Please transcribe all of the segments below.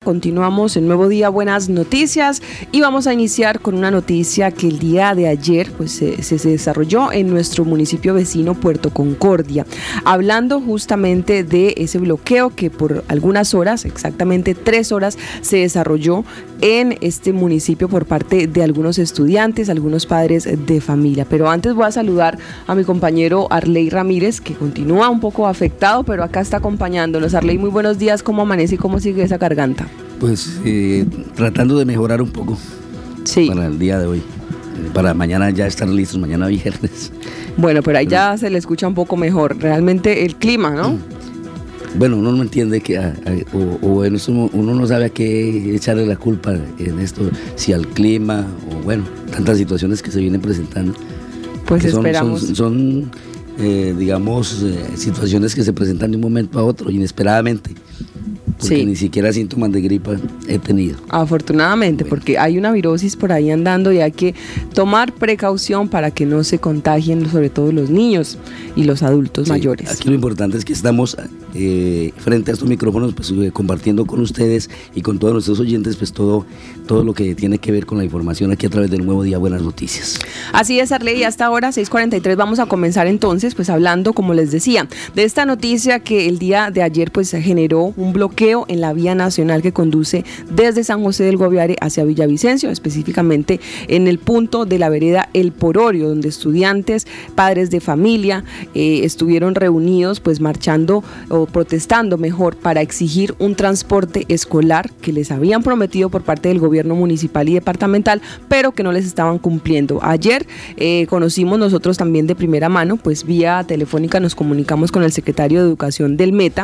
continuamos en Nuevo Día, buenas noticias, y vamos a iniciar con una noticia que el día de ayer pues, se desarrolló en nuestro municipio vecino Puerto Concordia, hablando justamente de ese bloqueo que por algunas horas, exactamente 3 horas, se desarrolló en este municipio por parte de algunos estudiantes, algunos padres de familia. Pero antes voy a saludar a mi compañero Arley Ramírez, que continúa un poco afectado, pero acá está acompañándonos. Arley, muy buenos días, ¿cómo amanece y cómo sigue esa garganta? Pues tratando de mejorar un poco para el día de hoy, para mañana ya estar listos, mañana viernes. Bueno, pero ahí ya se le escucha un poco mejor, realmente el clima, ¿no? Bueno, uno no entiende que en eso uno no sabe a qué echarle la culpa en esto, si al clima o bueno, tantas situaciones que se vienen presentando. Pues esperamos. Son digamos, situaciones que se presentan de un momento a otro, inesperadamente. Porque ni siquiera síntomas de gripa he tenido. Afortunadamente, porque hay una virosis por ahí andando y hay que tomar precaución para que no se contagien, sobre todo los niños y los adultos mayores. Aquí lo importante es que estamos frente a estos micrófonos, pues compartiendo con ustedes y con todos nuestros oyentes, pues todo lo que tiene que ver con la información aquí a través del Nuevo Día Buenas Noticias. Así es, Arley, hasta ahora 6:43 vamos a comenzar entonces, pues hablando, como les decía, de esta noticia que el día de ayer pues generó un bloqueo en la vía nacional que conduce desde San José del Guaviare hacia Villavicencio, específicamente en el punto de la vereda El Pororio, donde estudiantes, padres de familia estuvieron reunidos pues marchando o protestando mejor para exigir un transporte escolar que les habían prometido por parte del gobierno municipal y departamental, pero que no les estaban cumpliendo. Ayer conocimos nosotros también de primera mano, pues vía telefónica nos comunicamos con el secretario de Educación del Meta,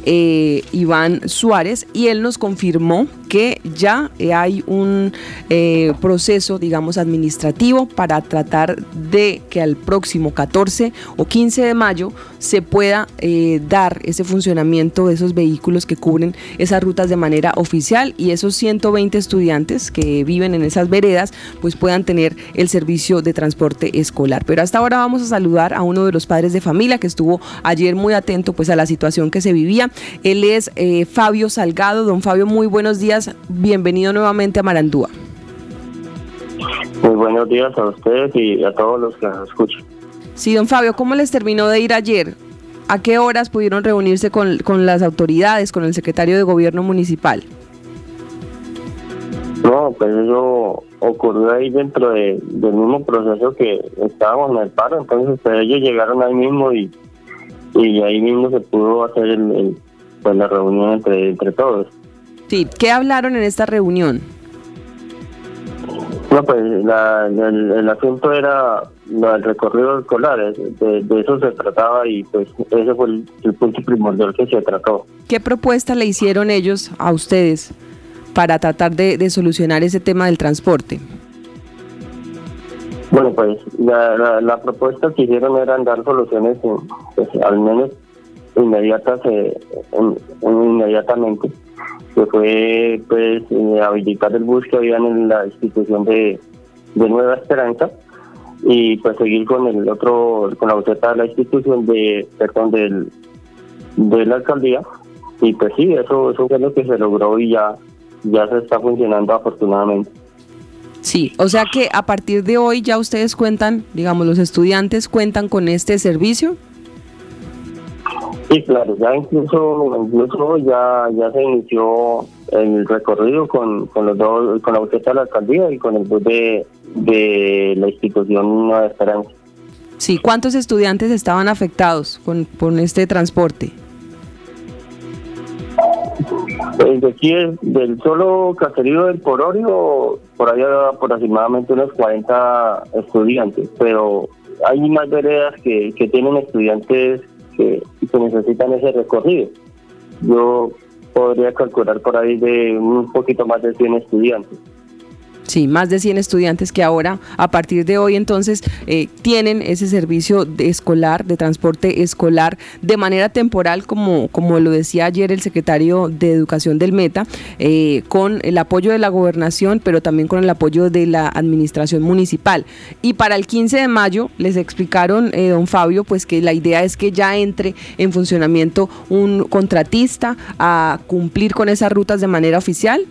Iván Suárez, y él nos confirmó que ya hay un proceso, digamos, administrativo para tratar de que al próximo 14 o 15 de mayo se pueda dar ese funcionamiento de esos vehículos que cubren esas rutas de manera oficial y esos 120 estudiantes que viven en esas veredas pues puedan tener el servicio de transporte escolar. Pero hasta ahora vamos a saludar a uno de los padres de familia que estuvo ayer muy atento pues a la situación que se vivía. Él es Fabio Salgado. Don Fabio, muy buenos días, bienvenido nuevamente a Marandúa. Muy buenos días a ustedes y a todos los que nos escuchan. Sí, don Fabio, ¿cómo les terminó de ir ayer? ¿A qué horas pudieron reunirse con las autoridades, con el secretario de Gobierno Municipal? No, pues eso ocurrió ahí dentro del mismo proceso que estábamos en el paro, entonces pues ellos llegaron ahí mismo y ahí mismo se pudo hacer pues la reunión entre todos. Sí, ¿qué hablaron en esta reunión? No, pues el asunto era el recorrido escolar, de eso se trataba y pues ese fue el punto primordial que se trató. ¿Qué propuesta le hicieron ellos a ustedes para tratar de solucionar ese tema del transporte? Bueno, pues la propuesta que hicieron eran dar soluciones pues, al menos inmediatamente, que fue pues habilitar el bus que había en la institución de Nueva Esperanza y pues seguir con la buseta de la institución de la alcaldía, y pues sí, eso fue lo que se logró y ya se está funcionando afortunadamente. Sí, o sea que a partir de hoy ya ustedes cuentan, digamos, los estudiantes cuentan con este servicio. Sí, claro, ya incluso ya se inició el recorrido con los dos, con la buseta de la alcaldía y con el bus de la institución Nueva Esperanza. Sí, ¿cuántos estudiantes estaban afectados con este transporte? De aquí, del solo caserío del Pororio, por allá aproximadamente unos 40 estudiantes, pero hay más veredas que tienen estudiantes que necesitan ese recorrido. Yo podría calcular por ahí de un poquito más de 100 estudiantes. Sí, más de 100 estudiantes que ahora, a partir de hoy, entonces, tienen ese servicio escolar, de transporte escolar, de manera temporal, como lo decía ayer el secretario de Educación del Meta, con el apoyo de la gobernación, pero también con el apoyo de la administración municipal. Y para el 15 de mayo, les explicaron, don Fabio, pues que la idea es que ya entre en funcionamiento un contratista a cumplir con esas rutas de manera oficial.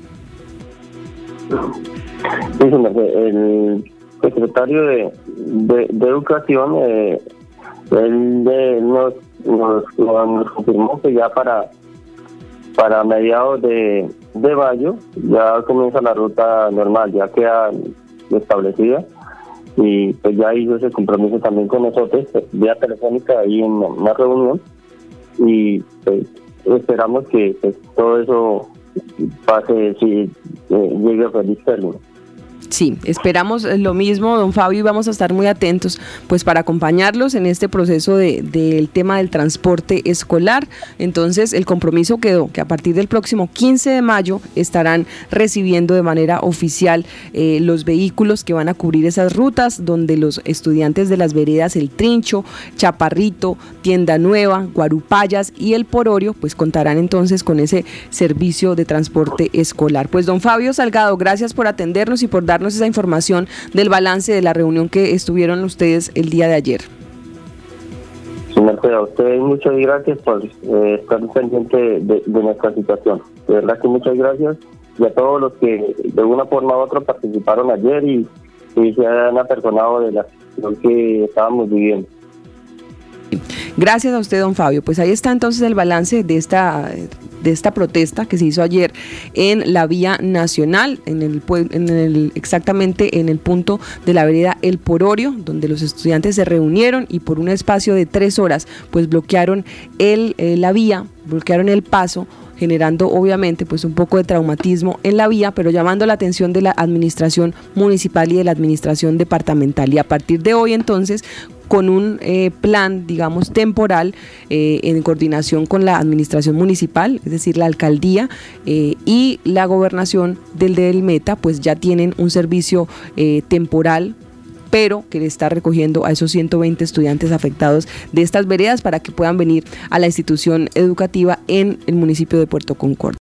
Sí, el secretario de Educación él nos confirmó que ya para mediados de mayo ya comienza la ruta normal, ya queda establecida, y pues ya hizo ese compromiso también con nosotros, vía telefónica ahí en una reunión, y pues esperamos que pues, todo eso pase, si llegue a feliz término. Sí, esperamos lo mismo, don Fabio, y vamos a estar muy atentos pues para acompañarlos en este proceso del tema del transporte escolar. Entonces el compromiso quedó que a partir del próximo 15 de mayo estarán recibiendo de manera oficial los vehículos que van a cubrir esas rutas, donde los estudiantes de las veredas El Trincho, Chaparrito, Tienda Nueva, Guarupayas y El Pororio pues contarán entonces con ese servicio de transporte escolar. Pues don Fabio Salgado, gracias por atendernos y por darnos esa información del balance de la reunión que estuvieron ustedes el día de ayer. Sí, Mercedes, a ustedes muchas gracias por estar pendiente de nuestra situación. De verdad que muchas gracias, y a todos los que de una forma u otra participaron ayer y se han apersonado de la situación que estábamos viviendo. Gracias a usted, don Fabio. Pues ahí está entonces el balance de esta protesta que se hizo ayer en la vía nacional, exactamente en el punto de la vereda El Pororio, donde los estudiantes se reunieron y por un espacio de 3 horas pues bloquearon la vía, bloquearon el paso, generando obviamente pues un poco de traumatismo en la vía, pero llamando la atención de la administración municipal y de la administración departamental. Y a partir de hoy entonces, con un plan, digamos, temporal en coordinación con la administración municipal, es decir, la alcaldía y la gobernación del Meta, pues ya tienen un servicio temporal, pero que le está recogiendo a esos 120 estudiantes afectados de estas veredas para que puedan venir a la institución educativa en el municipio de Puerto Concordia.